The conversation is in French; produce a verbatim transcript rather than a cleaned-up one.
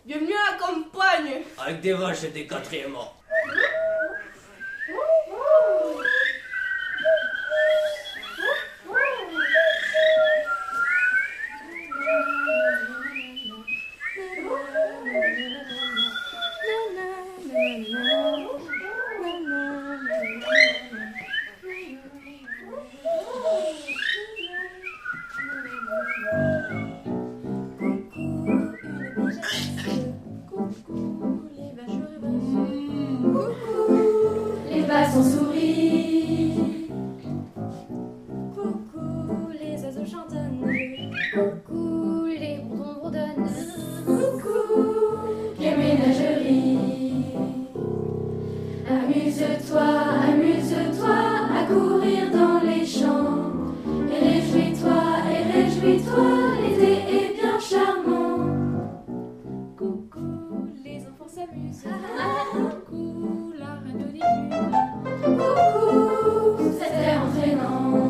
Bienvenue à la campagne. Avec des vaches et des quatrièments. Les vaches ont souri. Coucou, les oiseaux chantonnent. Coucou, les bourdons bourdonnent. Coucou, les ménageries. Amuse-toi, amuse-toi à courir dans les champs. Et réjouis-toi, et réjouis-toi, l'été est bien charmant. Coucou, les enfants s'amusent. Coucou, la reine de l'écume. Coucou, cet air entraînant.